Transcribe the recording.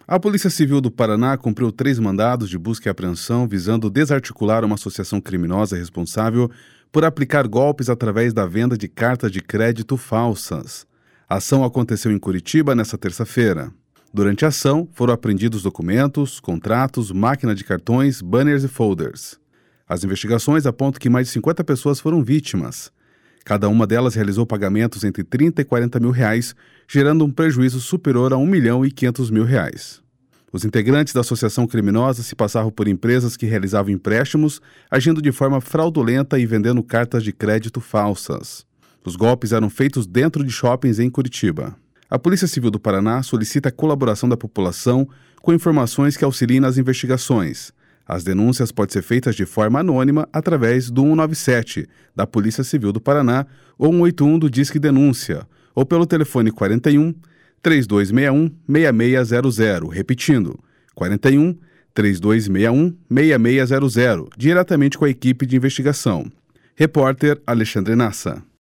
A Polícia Civil do Paraná cumpriu 3 mandados de busca e apreensão visando desarticular uma associação criminosa responsável por aplicar golpes através da venda de cartas de crédito falsas. A ação aconteceu em Curitiba nesta terça-feira. Durante a ação, foram apreendidos documentos, contratos, máquina de cartões, banners e folders. As investigações apontam que mais de 50 pessoas foram vítimas. Cada uma delas realizou pagamentos entre 30 e 40 mil reais, gerando um prejuízo superior a 1 milhão e 500 mil reais. Os integrantes da associação criminosa se passavam por empresas que realizavam empréstimos, agindo de forma fraudulenta e vendendo cartas de crédito falsas. Os golpes eram feitos dentro de shoppings em Curitiba. A Polícia Civil do Paraná solicita a colaboração da população com informações que auxiliem nas investigações. As denúncias podem ser feitas de forma anônima através do 197 da Polícia Civil do Paraná ou 181 do Disque Denúncia, ou pelo telefone 41 3261 6600, repetindo, 41 3261 6600, diretamente com a equipe de investigação. Repórter Alexandre Nassa.